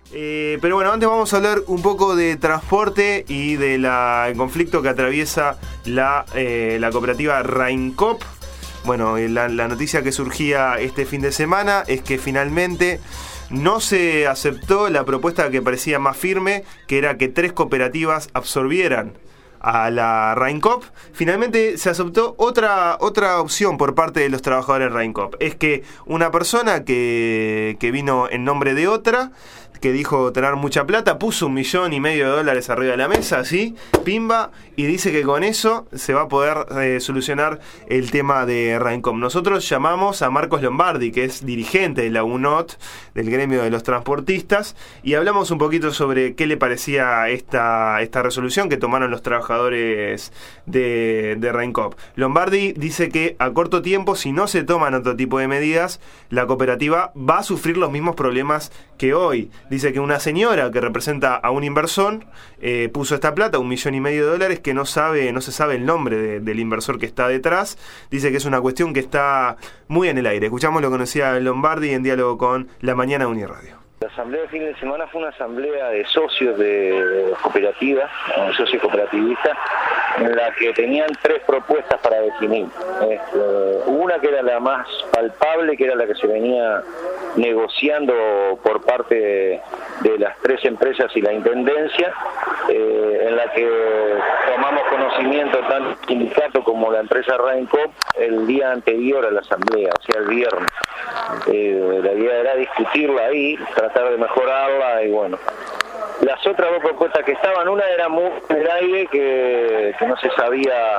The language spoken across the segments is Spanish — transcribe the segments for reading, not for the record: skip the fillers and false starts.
Pero bueno, antes vamos a hablar un poco de transporte y del conflicto que atraviesa la cooperativa Raincoop. Bueno, la noticia que surgía este fin de semana es que finalmente no se aceptó la propuesta que parecía más firme, que era que 3 cooperativas absorbieran a la Raincoop. Finalmente se aceptó otra opción por parte de los trabajadores Raincoop. Es que una persona que vino en nombre de otra, que dijo tener mucha plata, puso $1,5 millones arriba de la mesa, así, pimba, y dice que con eso se va a poder solucionar el tema de Raincoop. Nosotros llamamos a Marcos Lombardi, que es dirigente de la UNOT, del gremio de los transportistas, y hablamos un poquito sobre qué le parecía esta resolución que tomaron los trabajadores de Raincoop. Lombardi dice que a corto tiempo, si no se toman otro tipo de medidas, la cooperativa va a sufrir los mismos problemas que hoy. Dice que una señora que representa a un inversor puso esta plata, $1,5 millones, que no se sabe el nombre del inversor que está detrás. Dice que es una cuestión que está muy en el aire. Escuchamos lo que decía Lombardi en diálogo con La Mañana Uniradio. La asamblea de fin de semana fue una asamblea de socios de cooperativas, socios cooperativistas, en la que tenían 3 propuestas para definir. Una que era la más palpable, que era la que se venía negociando por parte de las 3 empresas y la intendencia, en la que tomamos conocimiento tanto el sindicato como la empresa Raincoop el día anterior a la asamblea, o sea, el viernes. La idea era discutirla ahí, tratar de mejorarla y bueno. Las otras 2 propuestas que estaban, una era muy en el aire, que no se sabía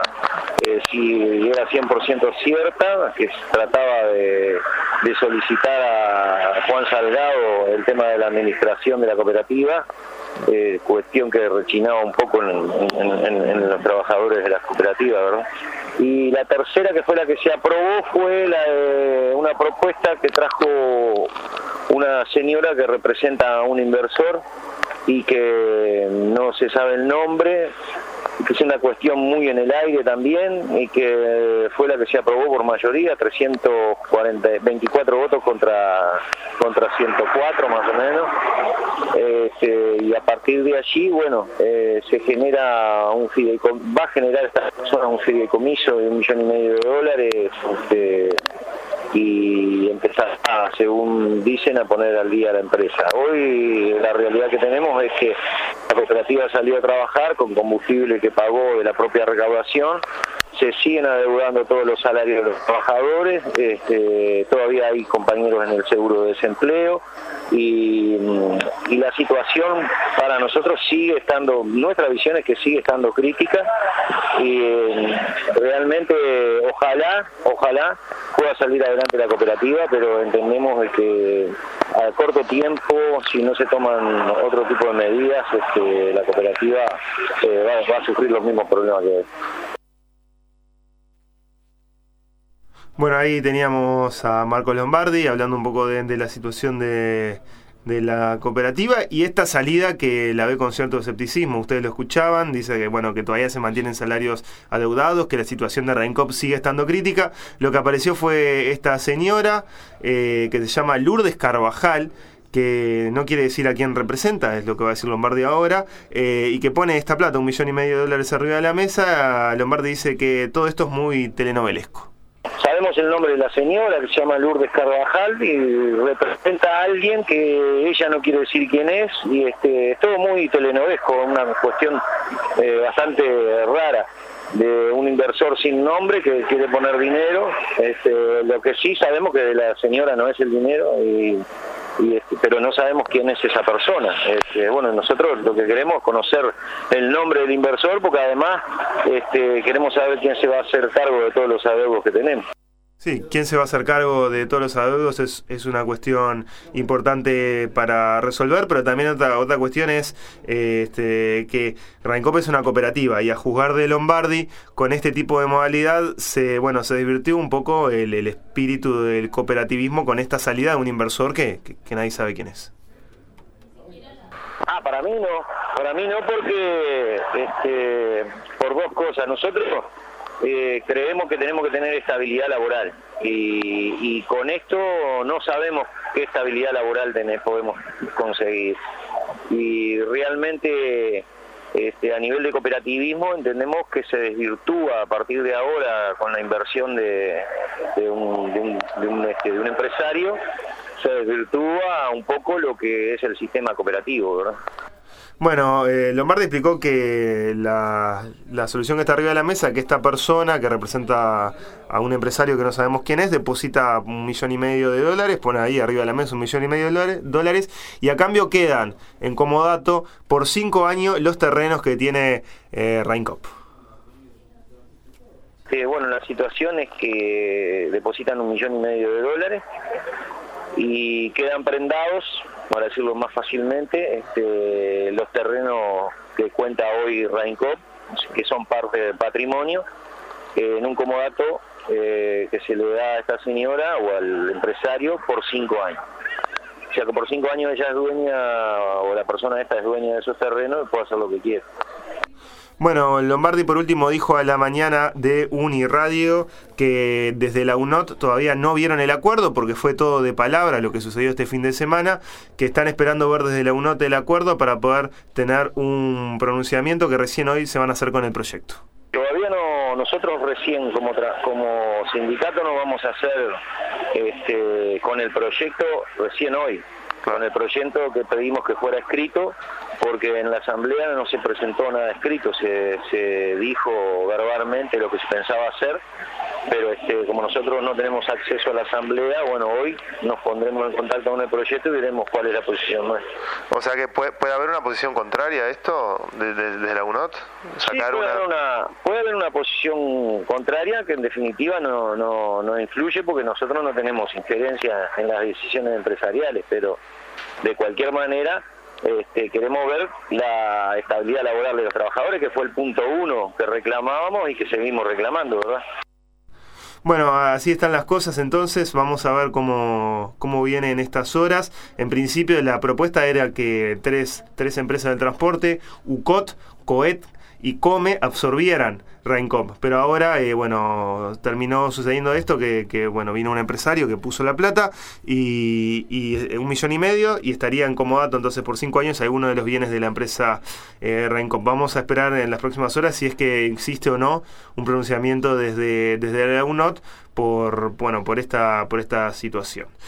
si era 100% cierta, que se trataba de solicitar a Juan Salgado el tema de la administración de la cooperativa, cuestión que rechinaba un poco en los trabajadores de las cooperativas, ¿verdad? Y la tercera, que fue la que se aprobó, fue una propuesta que trajo una señora que representa a un inversor y que no se sabe el nombre, que es una cuestión muy en el aire también, y que fue la que se aprobó por mayoría, 324 votos contra 104 más o menos. Y a partir de allí, bueno, se genera va a generar esta persona un fideicomiso de $1,5 millones, y empezar, según dicen, a poner al día la empresa. Hoy la realidad que tenemos es que la cooperativa salió a trabajar con combustible que pagó de la propia recaudación, se siguen adeudando todos los salarios de los trabajadores, todavía hay compañeros en el seguro de desempleo, y la situación para nosotros sigue estando, nuestra visión es que sigue estando crítica, y realmente ojalá pueda salir adelante la cooperativa, pero entendemos que a corto tiempo, si no se toman otro tipo de medidas, la cooperativa va a sufrir los mismos problemas que hoy. Bueno, ahí teníamos a Marcos Lombardi hablando un poco de la situación de la cooperativa y esta salida que la ve con cierto escepticismo. Ustedes lo escuchaban, dice que bueno, que todavía se mantienen salarios adeudados, que la situación de Raincoop sigue estando crítica. Lo que apareció fue esta señora que se llama Lourdes Carvajal, que no quiere decir a quién representa, es lo que va a decir Lombardi ahora, y que pone esta plata, $1,5 millones arriba de la mesa. Lombardi dice que todo esto es muy telenovelesco. Sabemos el nombre de la señora, que se llama Lourdes Carvajal, y representa a alguien que ella no quiere decir quién es, y es todo muy telenovelesco, una cuestión bastante rara, de un inversor sin nombre que quiere poner dinero. Lo que sí sabemos que de la señora no es el dinero, pero no sabemos quién es esa persona. Bueno, nosotros lo que queremos es conocer el nombre del inversor, porque además queremos saber quién se va a hacer cargo de todos los adeudos que tenemos. Sí, quién se va a hacer cargo de todos los adeudos es una cuestión importante para resolver, pero también otra cuestión es que Raincoop es una cooperativa y a juzgar de Lombardi, con este tipo de modalidad se divirtió un poco el espíritu del cooperativismo con esta salida de un inversor que nadie sabe quién es. Para mí no porque por 2 cosas. Nosotros creemos que tenemos que tener estabilidad laboral y con esto no sabemos qué estabilidad laboral podemos conseguir. Y realmente a nivel de cooperativismo entendemos que se desvirtúa a partir de ahora con la inversión de un empresario, se desvirtúa un poco lo que es el sistema cooperativo, ¿verdad? Bueno, Lombardi explicó que la solución que está arriba de la mesa, que esta persona que representa a un empresario que no sabemos quién es, deposita $1,5 millones, pone ahí arriba de la mesa $1,5 millones, y a cambio quedan en comodato por 5 años los terrenos que tiene Raincop. Bueno, la situación es que depositan $1,5 millones y quedan prendados, para decirlo más fácilmente, los terrenos que cuenta hoy Raincop, que son parte del patrimonio, en un comodato que se le da a esta señora o al empresario por 5 años. O sea que por 5 años ella es dueña, o la persona esta es dueña de esos terrenos y puede hacer lo que quiera. Bueno, Lombardi por último dijo a la mañana de Uniradio que desde la UNOT todavía no vieron el acuerdo porque fue todo de palabra lo que sucedió este fin de semana, que están esperando ver desde la UNOT el acuerdo para poder tener un pronunciamiento que recién hoy se van a hacer con el proyecto. Todavía no, nosotros recién como sindicato no vamos a hacer con el proyecto recién hoy. Con el proyecto que pedimos que fuera escrito, porque en la asamblea no se presentó nada escrito, se dijo verbalmente lo que se pensaba hacer, pero como nosotros no tenemos acceso a la asamblea, bueno, hoy nos pondremos en contacto con el proyecto y veremos cuál es la posición nuestra. O sea que puede haber una posición contraria a esto desde la UNOT. Sí, puede haber una posición contraria que en definitiva no influye porque nosotros no tenemos injerencia en las decisiones empresariales, pero de cualquier manera queremos ver la estabilidad laboral de los trabajadores, que fue el punto 1 que reclamábamos y que seguimos reclamando, ¿verdad? Bueno, así están las cosas entonces, vamos a ver cómo viene en estas horas. En principio la propuesta era que tres empresas del transporte, UCOT, COET y COME absorbieran Raincop, pero ahora terminó sucediendo esto que vino un empresario que puso la plata y $1,5 millones y estaría en comodato entonces por 5 años alguno de los bienes de la empresa Raincop. Vamos a esperar en las próximas horas si es que existe o no un pronunciamiento desde la UNOT por esta situación.